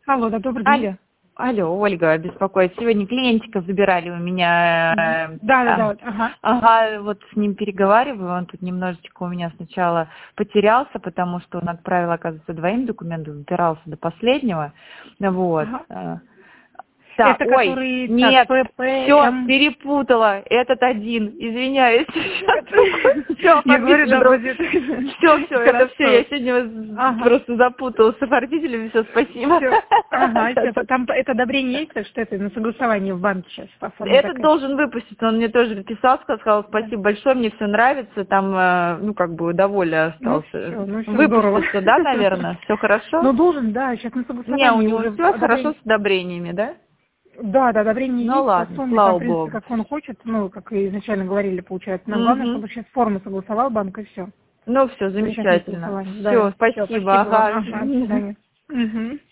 Алло, да, добрый день. Алло. Алло, Ольга беспокоит. Сегодня клиентика забирали у меня. Да. Ага. Ага, вот с ним переговариваю. Он тут немножечко у меня сначала потерялся, потому что он отправил, оказывается, двоим документам, упирался до последнего. Вот. Ага. Да, Это который... нет, так, все, перепутала. Этот один, извиняюсь. Все, я говорю, да, все, это все. Я сегодня просто запуталась с оформителями, все, спасибо. Ага, там это одобрение есть, так что это на согласование в банке сейчас оформить. Этот должен выпустить, он мне тоже писал, сказал, спасибо большое, мне все нравится, там, ну, как бы, довольно остался. Выпустится, да, наверное? Все хорошо? Ну, должен, да, сейчас на согласование. Не, у него все хорошо с одобрениями, да? Да, одобрение есть, ладно, по сумме, слава там, в принципе, богу. как он хочет, ну, как и изначально говорили, получается. Но главное, чтобы сейчас форму согласовал банк, и все. Ну, все, замечательно. Все, спасибо. Ага, до свидания.